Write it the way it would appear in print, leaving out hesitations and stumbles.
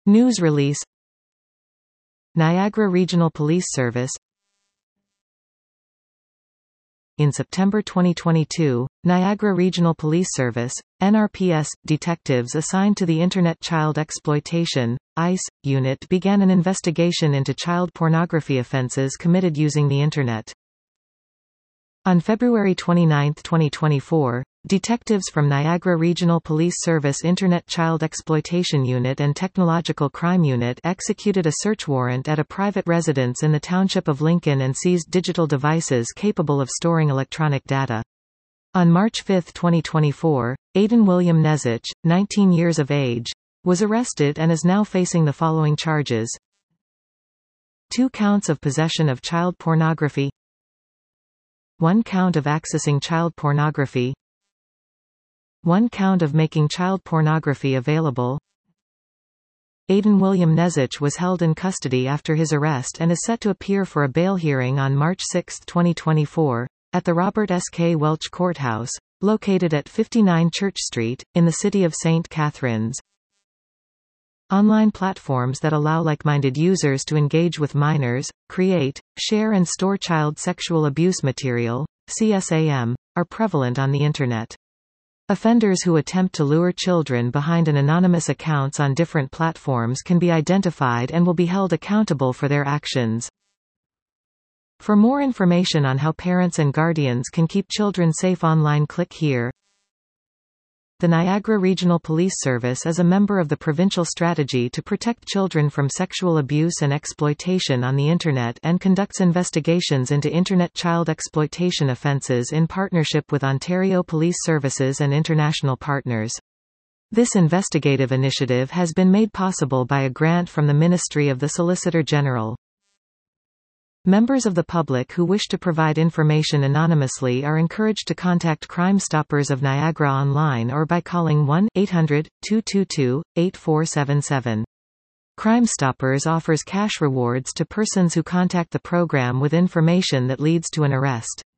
News release. Niagara Regional Police Service. In September 2022, Niagara Regional Police Service, NRPS, detectives assigned to the Internet Child Exploitation (ICE) unit began an investigation into child pornography offences committed using the Internet. On February 29, 2024, detectives from Niagara Regional Police Service Internet Child Exploitation Unit and Technological Crime Unit executed a search warrant at a private residence in the township of Lincoln and seized digital devices capable of storing electronic data. On March 5, 2024, Aidan William Nezich, 19 years of age, was arrested and is now facing the following charges: 2 counts of possession of child pornography, 1 count of accessing child pornography, 1 count of making child pornography available. Aidan William Nezich was held in custody after his arrest and is set to appear for a bail hearing on March 6, 2024, at the Robert S. K. Welch Courthouse, located at 59 Church Street, in the city of St. Catharines. Online platforms that allow like-minded users to engage with minors, create, share and store child sexual abuse material, CSAM, are prevalent on the Internet. Offenders who attempt to lure children behind an anonymous accounts on different platforms can be identified and will be held accountable for their actions. For more information on how parents and guardians can keep children safe online, click here. The Niagara Regional Police Service is a member of the provincial strategy to protect children from sexual abuse and exploitation on the Internet and conducts investigations into Internet child exploitation offences in partnership with Ontario Police Services and international partners. This investigative initiative has been made possible by a grant from the Ministry of the Solicitor General. Members of the public who wish to provide information anonymously are encouraged to contact Crime Stoppers of Niagara online or by calling 1-800-222-8477. Crime Stoppers offers cash rewards to persons who contact the program with information that leads to an arrest.